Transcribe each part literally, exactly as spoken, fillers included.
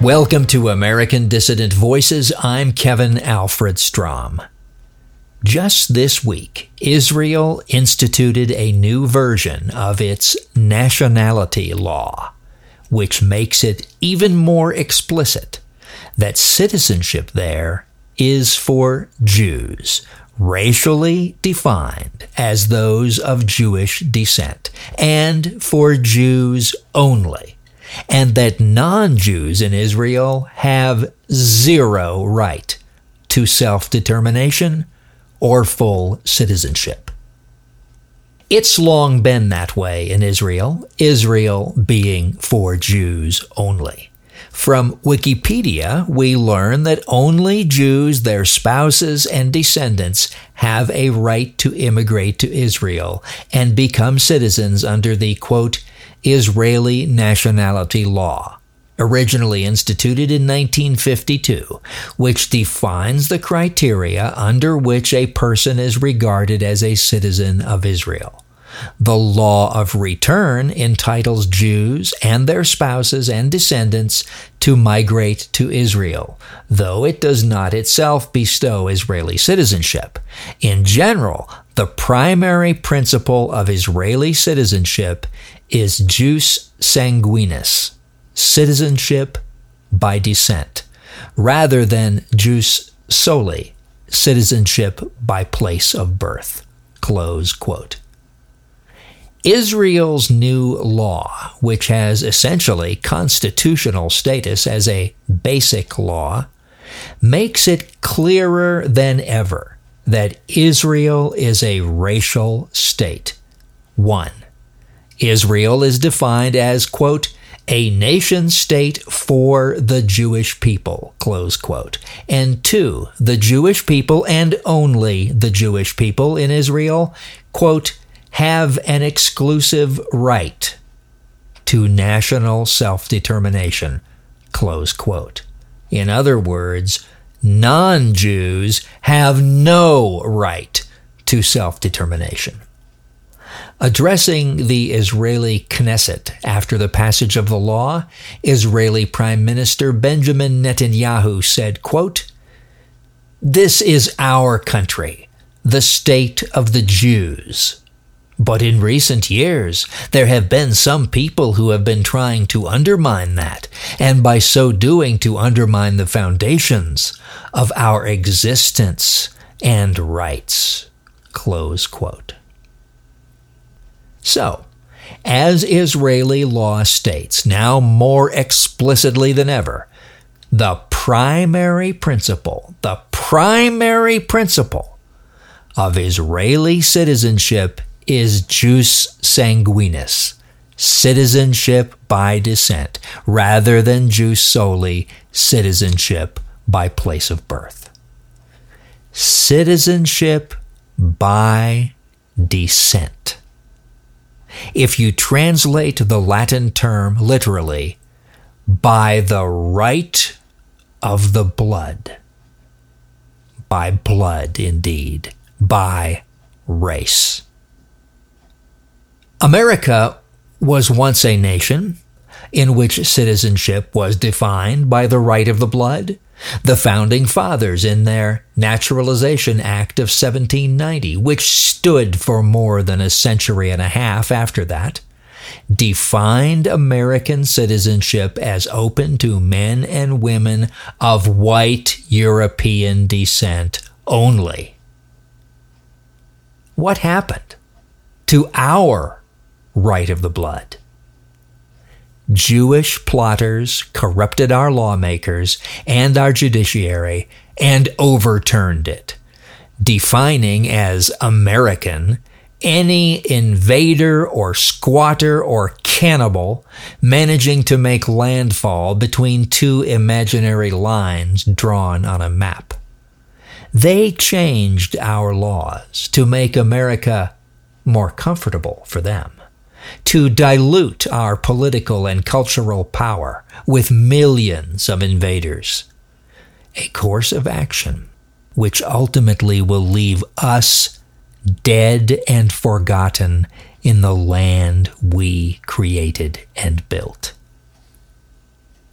Welcome to American Dissident Voices. I'm Kevin Alfred Strom. Just this week, Israel instituted a new version of its nationality law, which makes it even more explicit that citizenship there is for Jews, racially defined as those of Jewish descent, and for Jews only, and that non-Jews in Israel have zero right to self-determination or full citizenship. It's long been that way in Israel, Israel being for Jews only. From Wikipedia, we learn that only Jews, their spouses, and descendants have a right to immigrate to Israel and become citizens under the, quote, Israeli nationality law, originally instituted in nineteen fifty-two, which defines the criteria under which a person is regarded as a citizen of Israel. The law of return entitles Jews and their spouses and descendants to migrate to Israel, though it does not itself bestow Israeli citizenship. In general, the primary principle of Israeli citizenship is jus sanguinis, citizenship by descent, rather than jus soli, citizenship by place of birth. Close quote. Israel's new law, which has essentially constitutional status as a basic law, makes it clearer than ever that Israel is a racial state. One, Israel is defined as, quote, a nation state for the Jewish people, close quote. And two, the Jewish people and only the Jewish people in Israel, quote, have an exclusive right to national self-determination, close quote. In other words, non-Jews have no right to self-determination. Addressing the Israeli Knesset after the passage of the law, Israeli Prime Minister Benjamin Netanyahu said, quote, "This is our country, the state of the Jews. But in recent years, there have been some people who have been trying to undermine that, and by so doing to undermine the foundations of our existence and rights." Close quote. So, as Israeli law states, now more explicitly than ever, the primary principle, the primary principle of Israeli citizenship is jus sanguinis, citizenship by descent, rather than jus soli, citizenship by place of birth. Citizenship by descent. If you translate the Latin term literally, by the right of the blood, by blood indeed, by race. America was once a nation in which citizenship was defined by the right of the blood. The Founding Fathers, in their Naturalization Act of seventeen ninety, which stood for more than a century and a half after that, defined American citizenship as open to men and women of white European descent only. What happened to our right of the blood? Jewish plotters corrupted our lawmakers and our judiciary and overturned it, defining as American any invader or squatter or cannibal managing to make landfall between two imaginary lines drawn on a map. They changed our laws to make America more comfortable for them, to dilute our political and cultural power with millions of invaders. A course of action which ultimately will leave us dead and forgotten in the land we created and built.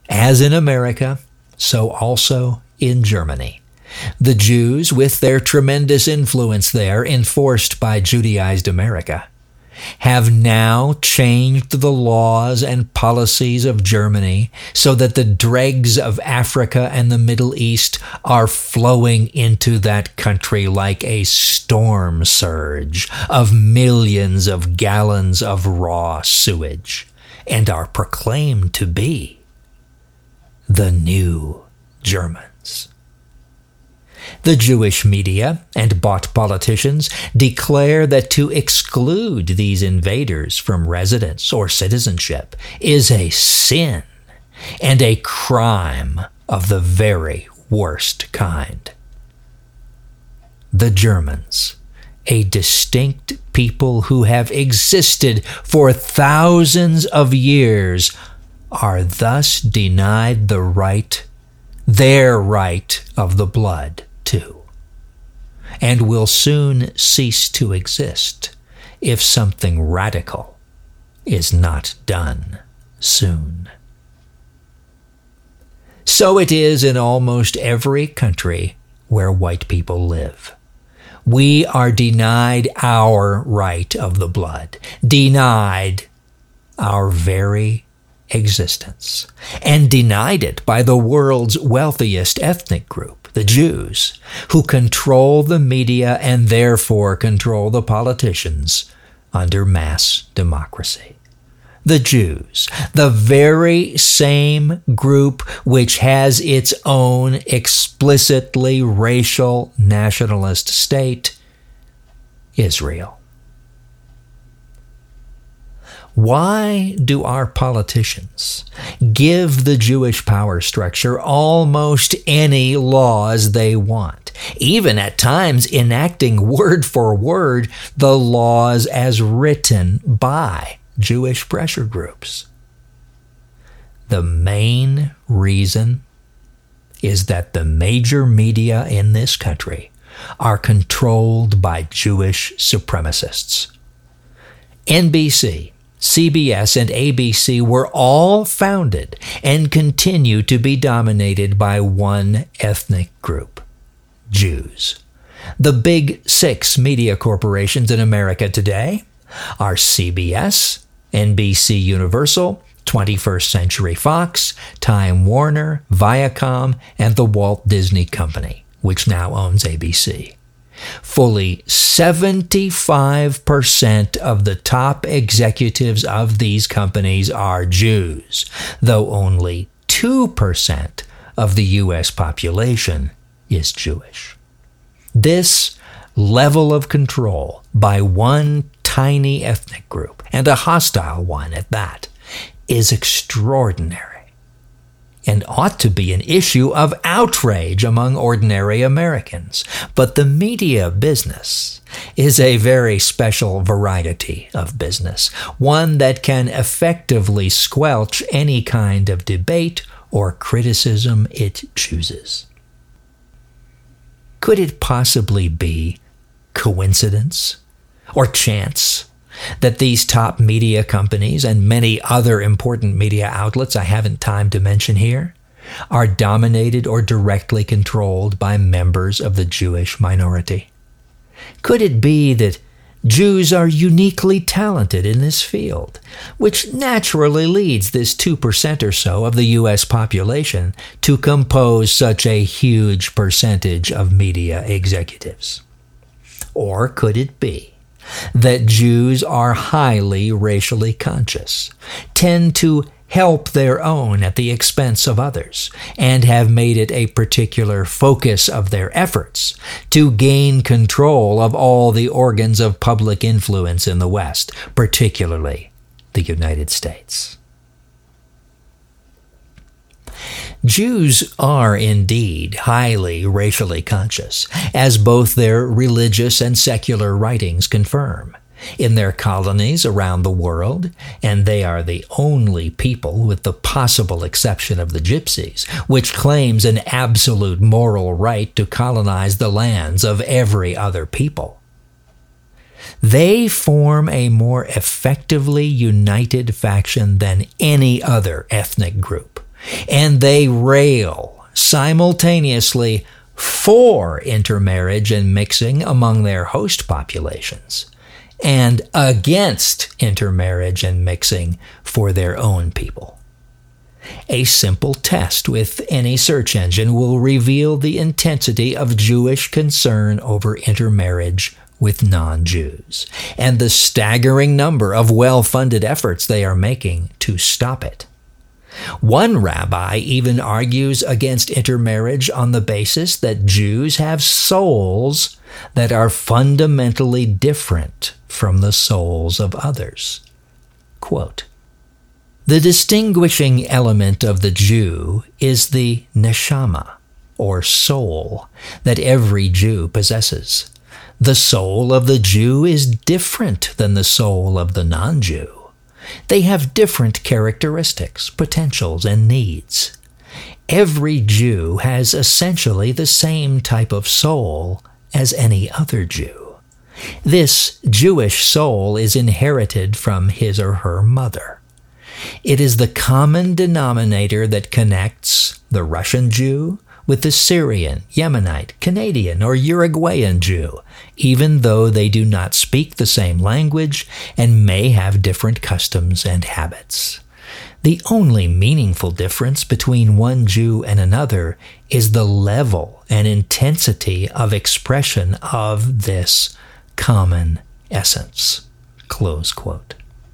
As in America, so also in Germany. The Jews, with their tremendous influence there, enforced by Judaized America, have now changed the laws and policies of Germany so that the dregs of Africa and the Middle East are flowing into that country like a storm surge of millions of gallons of raw sewage, and are proclaimed to be the new Germans. The Jewish media and bought politicians declare that to exclude these invaders from residence or citizenship is a sin and a crime of the very worst kind. The Germans, a distinct people who have existed for thousands of years, are thus denied the right, their right of the blood, too, and will soon cease to exist if something radical is not done soon. So it is in almost every country where white people live. We are denied our right of the blood, denied our very existence, and denied it by the world's wealthiest ethnic group, the Jews, who control the media and therefore control the politicians under mass democracy. The Jews, the very same group which has its own explicitly racial nationalist state, Israel. Why do our politicians give the Jewish power structure almost any laws they want, even at times enacting word for word the laws as written by Jewish pressure groups? The main reason is that the major media in this country are controlled by Jewish supremacists. N B C, C B S, and A B C were all founded and continue to be dominated by one ethnic group, Jews. The big six media corporations in America today are C B S, N B C Universal, twenty-first Century Fox, Time Warner, Viacom, and the Walt Disney Company, which now owns A B C. Fully seventy-five percent of the top executives of these companies are Jews, though only two percent of the U S population is Jewish. This level of control by one tiny ethnic group, and a hostile one at that, is extraordinary and ought to be an issue of outrage among ordinary Americans. But the media business is a very special variety of business, one that can effectively squelch any kind of debate or criticism it chooses. Could it possibly be coincidence or chance that these top media companies and many other important media outlets I haven't time to mention here are dominated or directly controlled by members of the Jewish minority? Could it be that Jews are uniquely talented in this field, which naturally leads this two percent or so of the U S population to compose such a huge percentage of media executives? Or could it be that Jews are highly racially conscious, tend to help their own at the expense of others, and have made it a particular focus of their efforts to gain control of all the organs of public influence in the West, particularly the United States? Jews are indeed highly racially conscious, as both their religious and secular writings confirm, in their colonies around the world, and they are the only people, with the possible exception of the Gypsies, which claims an absolute moral right to colonize the lands of every other people. They form a more effectively united faction than any other ethnic group, and they rail simultaneously for intermarriage and mixing among their host populations, and against intermarriage and mixing for their own people. A simple test with any search engine will reveal the intensity of Jewish concern over intermarriage with non-Jews, and the staggering number of well-funded efforts they are making to stop it. One rabbi even argues against intermarriage on the basis that Jews have souls that are fundamentally different from the souls of others. Quote, "The distinguishing element of the Jew is the neshama, or soul, that every Jew possesses. The soul of the Jew is different than the soul of the non-Jew. They have different characteristics, potentials, and needs. Every Jew has essentially the same type of soul as any other Jew. This Jewish soul is inherited from his or her mother. It is the common denominator that connects the Russian Jew with the Syrian, Yemenite, Canadian, or Uruguayan Jew, even though they do not speak the same language and may have different customs and habits. The only meaningful difference between one Jew and another is the level and intensity of expression of this common essence." Close quote.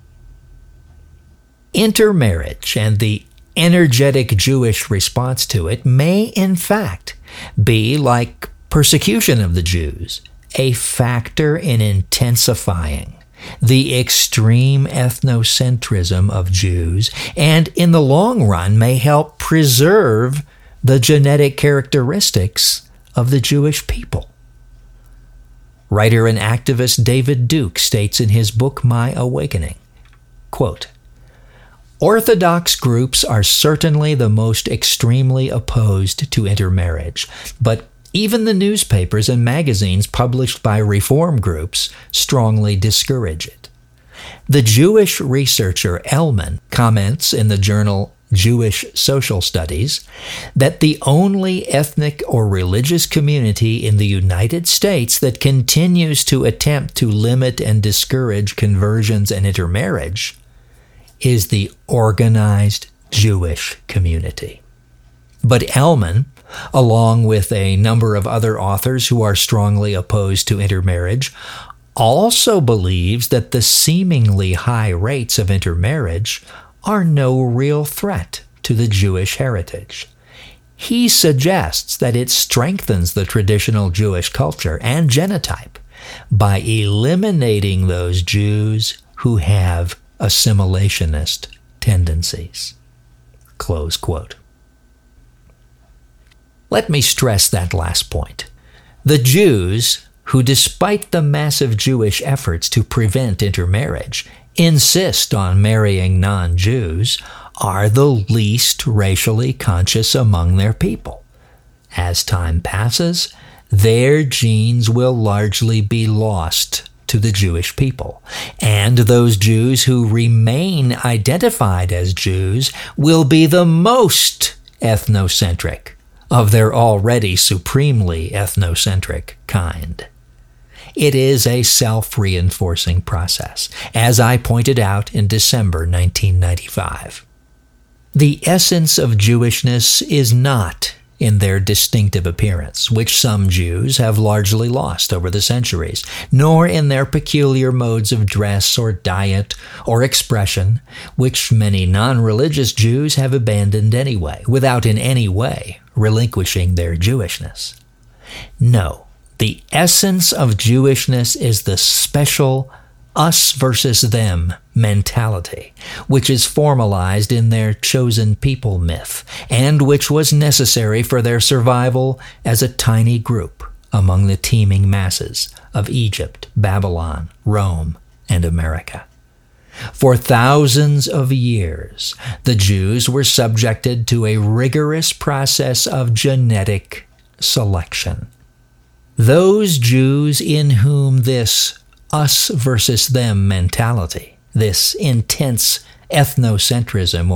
Intermarriage and the energetic Jewish response to it may, in fact, be, like persecution of the Jews, a factor in intensifying the extreme ethnocentrism of Jews, and in the long run may help preserve the genetic characteristics of the Jewish people. Writer and activist David Duke states in his book, My Awakening, quote, "Orthodox groups are certainly the most extremely opposed to intermarriage, but even the newspapers and magazines published by reform groups strongly discourage it. The Jewish researcher Elman comments in the journal Jewish Social Studies that the only ethnic or religious community in the United States that continues to attempt to limit and discourage conversions and intermarriage is the organized Jewish community." But Elman, along with a number of other authors who are strongly opposed to intermarriage, also believes that the seemingly high rates of intermarriage are no real threat to the Jewish heritage. He suggests that it strengthens the traditional Jewish culture and genotype by eliminating those Jews who have assimilationist tendencies. Close quote. Let me stress that last point. The Jews, who despite the massive Jewish efforts to prevent intermarriage, insist on marrying non-Jews, are the least racially conscious among their people. As time passes, their genes will largely be lost to the Jewish people, and those Jews who remain identified as Jews will be the most ethnocentric of their already supremely ethnocentric kind. It is a self-reinforcing process, as I pointed out in December nineteen ninety-five. The essence of Jewishness is not in their distinctive appearance, which some Jews have largely lost over the centuries, nor in their peculiar modes of dress or diet or expression, which many non-religious Jews have abandoned anyway, without in any way relinquishing their Jewishness. No, the essence of Jewishness is the special us versus them mentality, which is formalized in their chosen people myth, and which was necessary for their survival as a tiny group among the teeming masses of Egypt, Babylon, Rome, and America. For thousands of years, the Jews were subjected to a rigorous process of genetic selection. Those Jews in whom this us versus them mentality, this intense ethnocentrism or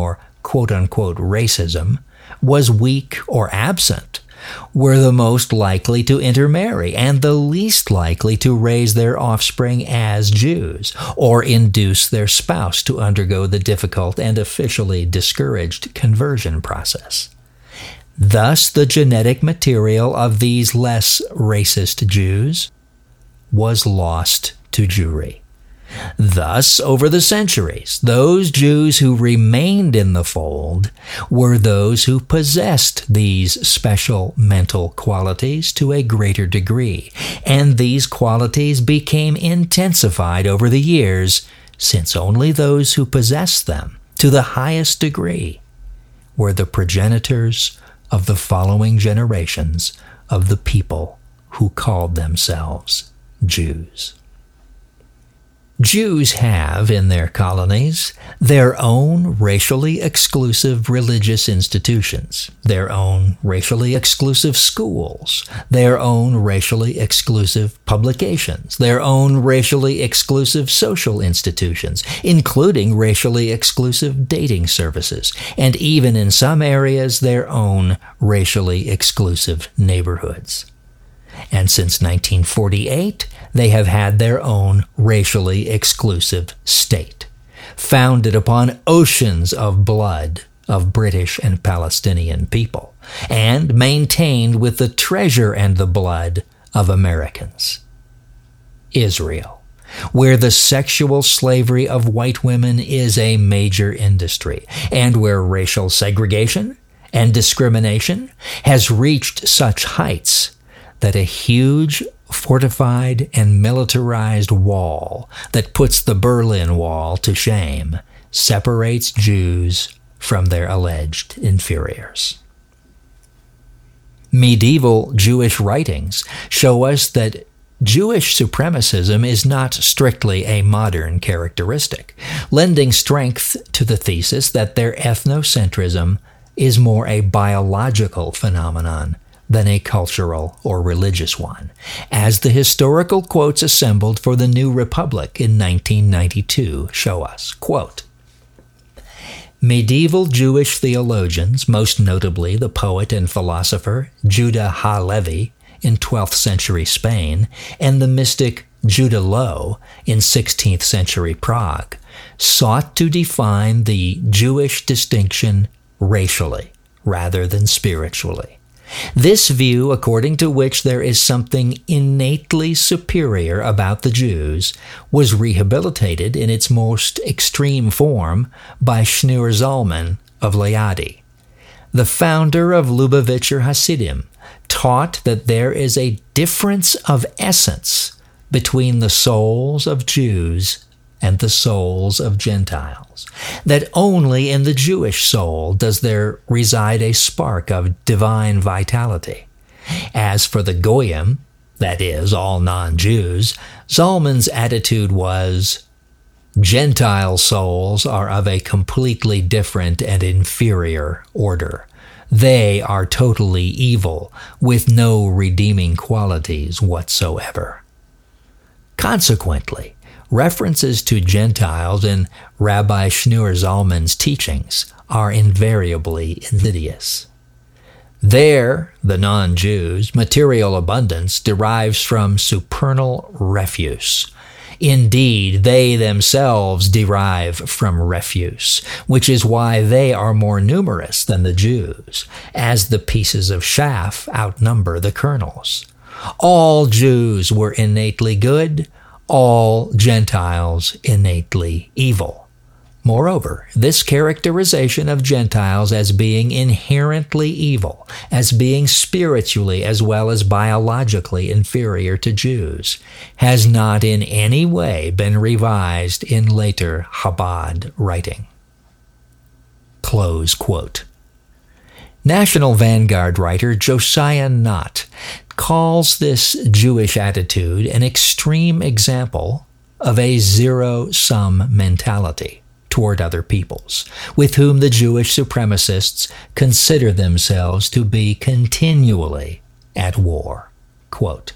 quote-unquote racism was weak or absent, were the most likely to intermarry and the least likely to raise their offspring as Jews or induce their spouse to undergo the difficult and officially discouraged conversion process. Thus, the genetic material of these less racist Jews was lost to Jewry. Thus, over the centuries, those Jews who remained in the fold were those who possessed these special mental qualities to a greater degree, and these qualities became intensified over the years, since only those who possessed them to the highest degree were the progenitors of the following generations of the people who called themselves Jews. Jews have, in their colonies, their own racially exclusive religious institutions, their own racially exclusive schools, their own racially exclusive publications, their own racially exclusive social institutions, including racially exclusive dating services, and even in some areas their own racially exclusive neighborhoods. And since nineteen forty-eight, they have had their own racially exclusive state, founded upon oceans of blood of British and Palestinian people, and maintained with the treasure and the blood of Americans. Israel, where the sexual slavery of white women is a major industry, and where racial segregation and discrimination has reached such heights that a huge fortified and militarized wall that puts the Berlin Wall to shame separates Jews from their alleged inferiors. Medieval Jewish writings show us that Jewish supremacism is not strictly a modern characteristic, lending strength to the thesis that their ethnocentrism is more a biological phenomenon than a cultural or religious one, as the historical quotes assembled for the New Republic in nineteen ninety-two show us. Quote, medieval Jewish theologians, most notably the poet and philosopher Judah Ha-Levi in twelfth century Spain and the mystic Judah Loew in sixteenth century Prague, sought to define the Jewish distinction racially rather than spiritually. This view, according to which there is something innately superior about the Jews, was rehabilitated in its most extreme form by Schneur Zalman of Liadi. The founder of Lubavitcher Hasidim taught that there is a difference of essence between the souls of Jews and the souls of Gentiles, that only in the Jewish soul does there reside a spark of divine vitality. As for the Goyim, that is, all non-Jews, Zalman's attitude was, Gentile souls are of a completely different and inferior order. They are totally evil, with no redeeming qualities whatsoever. Consequently, references to Gentiles in Rabbi Schneur Zalman's teachings are invariably insidious. There, the non-Jews, material abundance derives from supernal refuse. Indeed, they themselves derive from refuse, which is why they are more numerous than the Jews, as the pieces of chaff outnumber the kernels. All Jews were innately good, all Gentiles innately evil. Moreover, this characterization of Gentiles as being inherently evil, as being spiritually as well as biologically inferior to Jews, has not in any way been revised in later Chabad writing. Close quote. National Vanguard writer Josiah Nott calls this Jewish attitude an extreme example of a zero-sum mentality toward other peoples, with whom the Jewish supremacists consider themselves to be continually at war. Quote,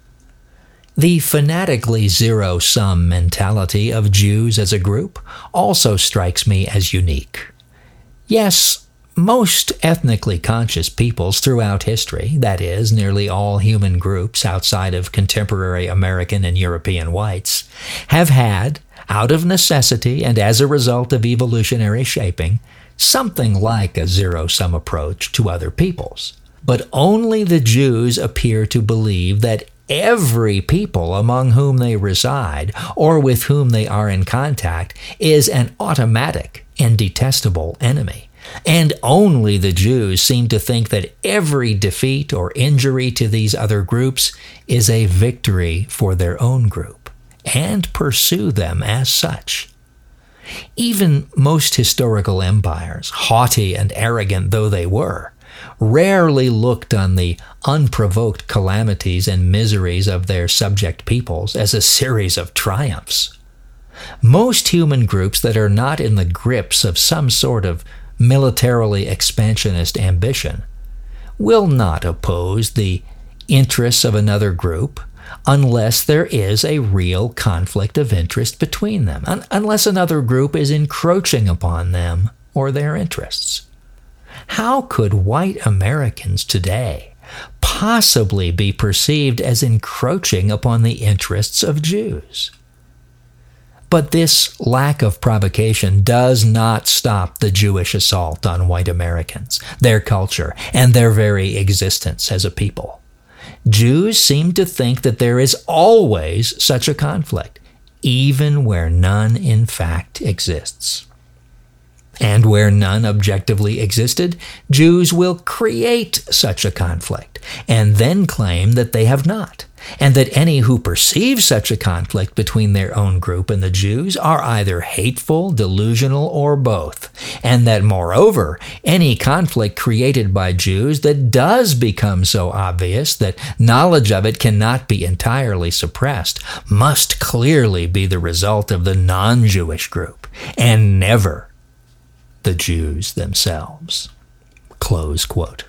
the fanatically zero-sum mentality of Jews as a group also strikes me as unique. Yes, most ethnically conscious peoples throughout history, that is, nearly all human groups outside of contemporary American and European whites, have had, out of necessity and as a result of evolutionary shaping, something like a zero-sum approach to other peoples. But only the Jews appear to believe that every people among whom they reside or with whom they are in contact is an automatic and detestable enemy. And only the Jews seem to think that every defeat or injury to these other groups is a victory for their own group, and pursue them as such. Even most historical empires, haughty and arrogant though they were, rarely looked on the unprovoked calamities and miseries of their subject peoples as a series of triumphs. Most human groups that are not in the grips of some sort of militarily expansionist ambition will not oppose the interests of another group unless there is a real conflict of interest between them, un- unless another group is encroaching upon them or their interests. How could white Americans today possibly be perceived as encroaching upon the interests of Jews? But this lack of provocation does not stop the Jewish assault on white Americans, their culture, and their very existence as a people. Jews seem to think that there is always such a conflict, even where none in fact exists. And where none objectively existed, Jews will create such a conflict, and then claim that they have not, and that any who perceive such a conflict between their own group and the Jews are either hateful, delusional, or both, and that, moreover, any conflict created by Jews that does become so obvious that knowledge of it cannot be entirely suppressed must clearly be the result of the non-Jewish group, and never the Jews themselves. Close quote.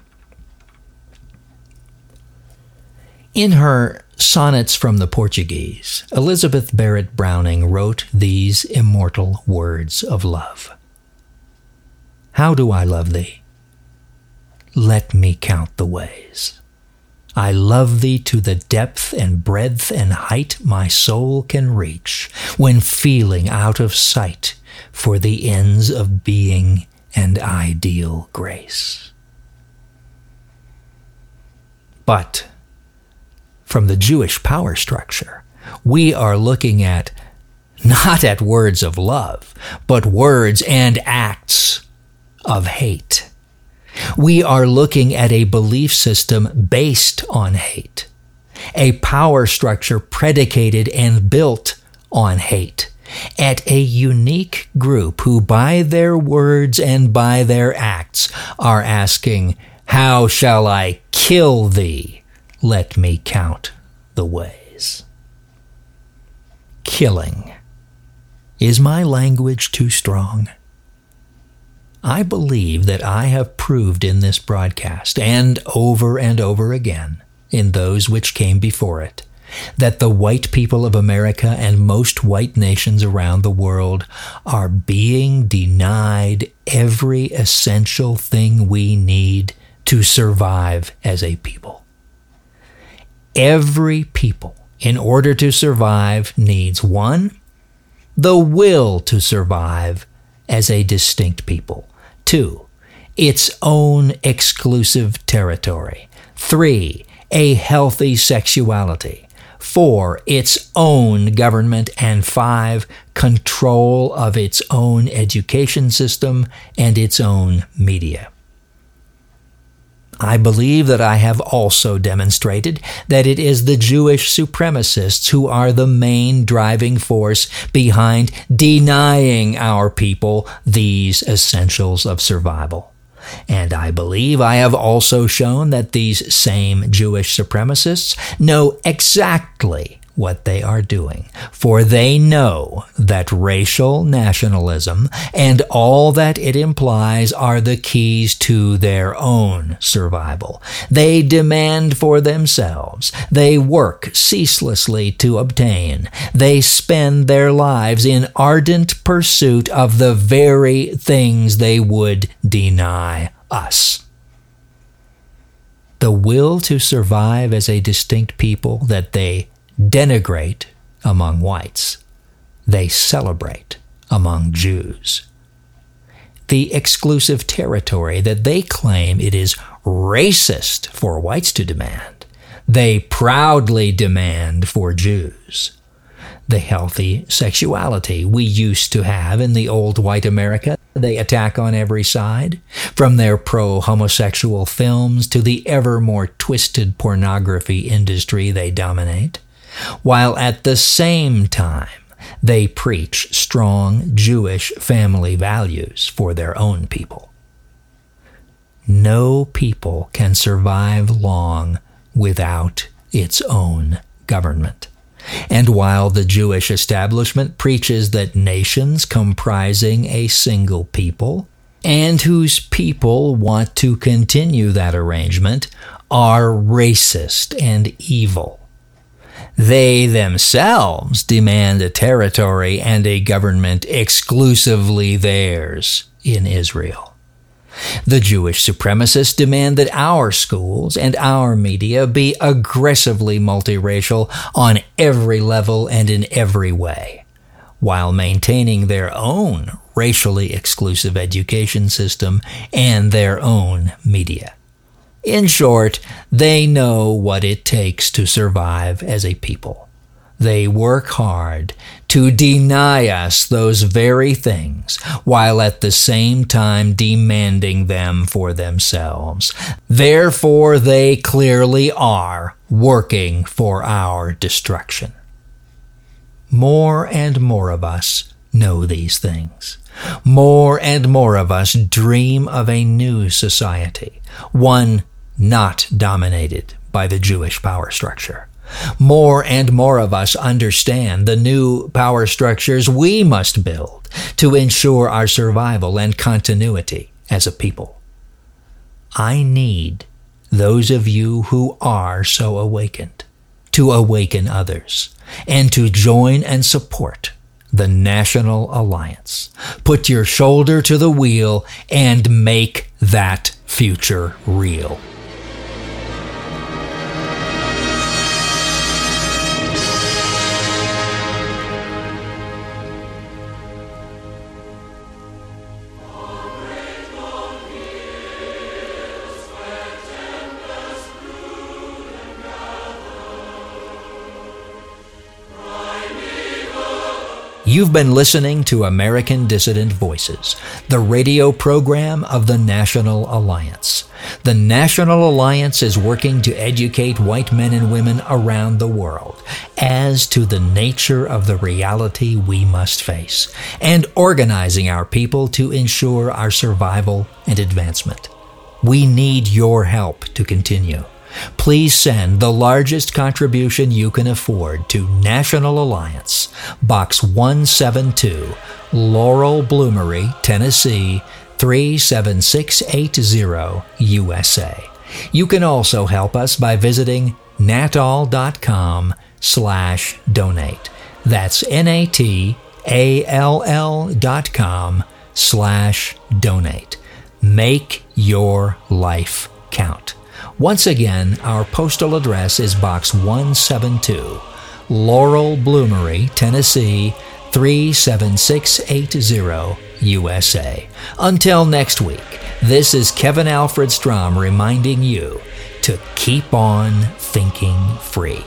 In her Sonnets from the Portuguese, Elizabeth Barrett Browning wrote these immortal words of love. How do I love thee? Let me count the ways. I love thee to the depth and breadth and height my soul can reach, when feeling out of sight for the ends of being and ideal grace. But from the Jewish power structure, we are looking at not at words of love, but words and acts of hate. We are looking at a belief system based on hate, a power structure predicated and built on hate, at a unique group who by their words and by their acts are asking, how shall I kill thee? Let me count the ways. Killing. Is my language too strong? I believe that I have proved in this broadcast, and over and over again in those which came before it, that the white people of America and most white nations around the world are being denied every essential thing we need to survive as a people. Every people, in order to survive, needs one, the will to survive as a distinct people. Two, its own exclusive territory. Three, a healthy sexuality. Four, its own government. And five, control of its own education system and its own media. I believe that I have also demonstrated that it is the Jewish supremacists who are the main driving force behind denying our people these essentials of survival. And I believe I have also shown that these same Jewish supremacists know exactly what they are doing, for they know that racial nationalism and all that it implies are the keys to their own survival. They demand for themselves. They work ceaselessly to obtain. They spend their lives in ardent pursuit of the very things they would deny us. The will to survive as a distinct people that they denigrate among whites, they celebrate among Jews. The exclusive territory that they claim it is racist for whites to demand, they proudly demand for Jews. The healthy sexuality we used to have in the old white America, they attack on every side, from their pro-homosexual films to the ever more twisted pornography industry they dominate, while at the same time they preach strong Jewish family values for their own people. No people can survive long without its own government. And while the Jewish establishment preaches that nations comprising a single people, and whose people want to continue that arrangement, are racist and evil, they themselves demand a territory and a government exclusively theirs in Israel. The Jewish supremacists demand that our schools and our media be aggressively multiracial on every level and in every way, while maintaining their own racially exclusive education system and their own media. In short, they know what it takes to survive as a people. They work hard to deny us those very things, while at the same time demanding them for themselves. Therefore, they clearly are working for our destruction. More and more of us know these things. More and more of us dream of a new society, one not dominated by the Jewish power structure. More and more of us understand the new power structures we must build to ensure our survival and continuity as a people. I need those of you who are so awakened to awaken others and to join and support the National Alliance. Put your shoulder to the wheel and make that future real. You've been listening to American Dissident Voices, the radio program of the National Alliance. The National Alliance is working to educate white men and women around the world as to the nature of the reality we must face, and organizing our people to ensure our survival and advancement. We need your help to continue. Please send the largest contribution you can afford to National Alliance, Box one seventy-two, Laurel Bloomery, Tennessee, three seven six eight zero, U S A. You can also help us by visiting natall.com slash donate. That's N-A-T-A-L-L dot com slash donate. Make your life count. Once again, our postal address is Box one seventy-two, Laurel Bloomery, Tennessee, three seven six eight zero, U S A. Until next week, this is Kevin Alfred Strom reminding you to keep on thinking free.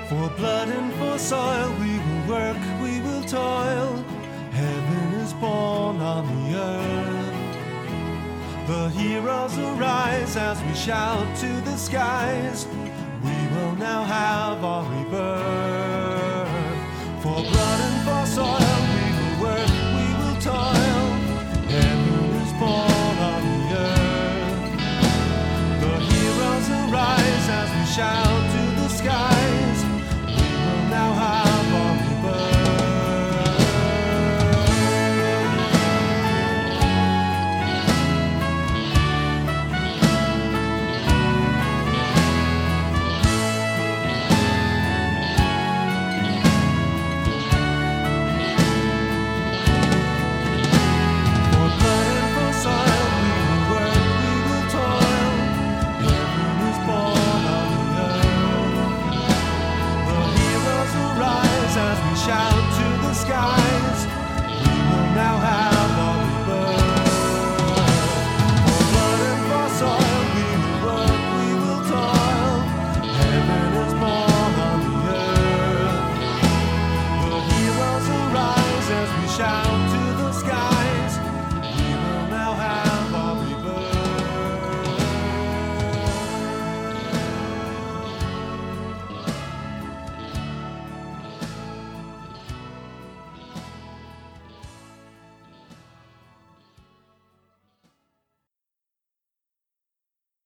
For blood and for soil we will work, we will toil. Heaven is born on the earth. The heroes arise as we shout to the skies. We will now have our rebirth. For blood